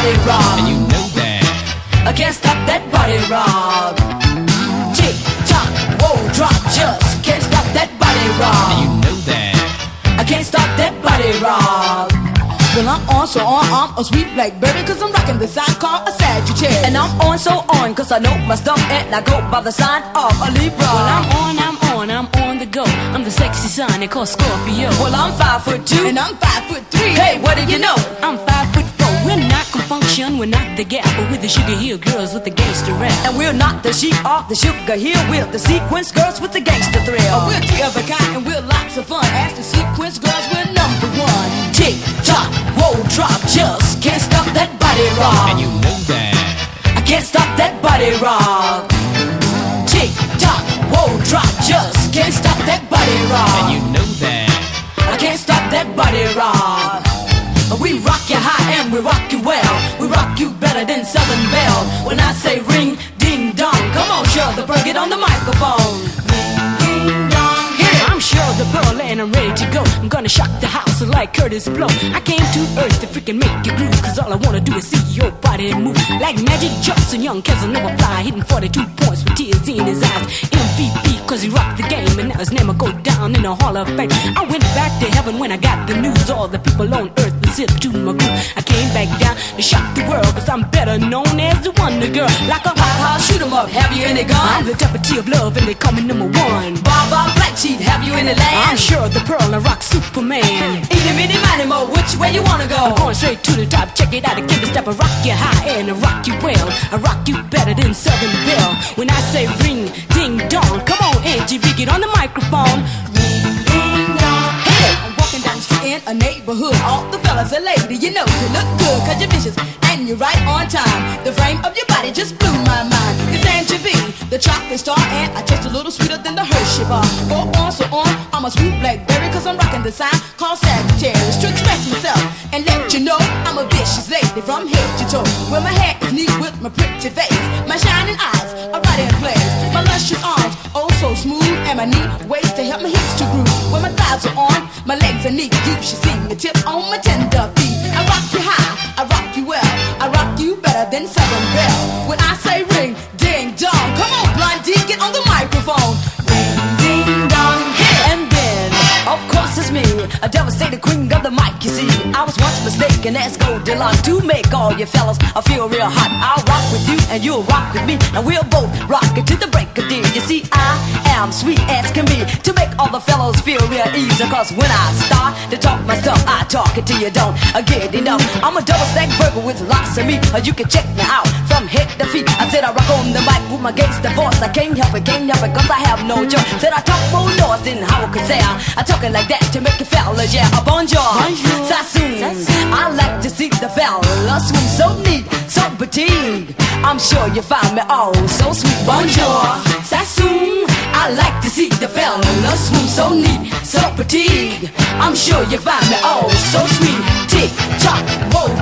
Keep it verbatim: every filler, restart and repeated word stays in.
body rock. And you know that I can't stop that body rock. Tick tock, whoa, drop, just can't stop that body rock. And you know that I can't stop that body rock. Well, I'm on, so on, I'm a sweet blackberry, cause I'm rocking the sign called a Sagittarius. And I'm on, so on, cause I know my stuff, and I go by the sign of a Libra. Well, I'm on, I'm on, I'm on the go. I'm the sexy sign they call Scorpio. Well, I'm five foot two, and I'm five foot three. Hey, what do you know? I'm five foot four. We're not confunction, we're not the gap, but we're the Sugar Hill girls with the gangster rap. And we're not the chic off the Sugar Hill, we're the sequence girls with the gangster thrill. Oh, we're three of a kind, and we're lots of fun. As the sequence girls, we're number one. Tick tock, whoa, drop, just can't stop that body rock. And you know that I can't stop that body rock. Tick tock, whoa, drop, just can't stop that body rock. And you know that I can't stop that body rock. We rock you high and we rock you well. We rock you better than Southern Belle. When I say ring, ding dong, come on, sure the pearl, get on the microphone. Ring, ding dong, hit it. I'm sure the pearl and I'm ready to go. I'm gonna shock the house like Curtis Blow. I came to earth to freaking make you groove, cause all I wanna do is see your body move. Like Magic Johnson, young Casanova fly, hitting forty-two points with tears in his eyes. M V P cause he rocked the game, and now his name will go down in the Hall of Fame. I went back to heaven when I got the news. All the people on earth would zip to my groove. I came back down to shock the world, cause I'm better known as the Wonder Girl. Like a hot hot shoot 'em up, have you any gun? I'm the deputy of love and they call me number one. Bob Bob Black Sheep, have you any land? I'm sure the pearl and rock Superman. Eeny, meeny, miny, mo, which way you wanna go? I'm going straight to the top, check it out. I give a step, I rock you high and I rock you well. I rock you better than Southern Belle. When I say ring, ding dong, come on Angie V, get on the microphone. Ring, ding dong, hey, I'm walking down the street in a neighborhood. All the fellas are lady, you know you look good, cause you're vicious and you're right on time. The frame of your body just blew my mind. It's Angie V, the chocolate star, and I taste a little sweeter than the Hershey bar. Go on, so on, I'm a sweet blackberry, cause I'm rocking the sign called Sagittarius. To express myself and let you know I'm a vicious lady from head to toe. Well, my hair is neat with my pretty face, my shining eyes are right in place, my luscious arms oh so smooth, and my neat waist to help my hips to groove. When my thighs are on, my legs are neat, you should see me tip on my tender feet. I rock you high, I rock you well, I rock you better than Southern Belle. When I say ring, ding dong, come on Blondie, get on the microphone. Ring, ding dong, hit. And then, of course it's me, a devastated queen of the mic, you see. I was once mistaken as Goldilocks to make all you fellas I feel real hot. I'll rock with you and you'll rock with me, and we'll both rock it to the break of day. You see, I am sweet as can be, to make all the fellows feel real easy. Cause when I start to talk my stuff, I talk it till you don't get enough. I'm a double stack burger with lots of meat, or you can check me out from head to feet. I said I rock on the mic with my gangster voice. I can't help it, can't help it, cause I have no choice. Said I talk more north than how I could say I, I talking like that to make you fellas, yeah. A bonjour, bonjour. Sassoon. Sassoon. I like to see the fellas swim so neat, so petite. I'm sure you find me all so sweet. Bonjour, Sassoon. I like to see the fellas swim so neat, so petite. I'm sure you find me all so sweet. Tick tock, whoa,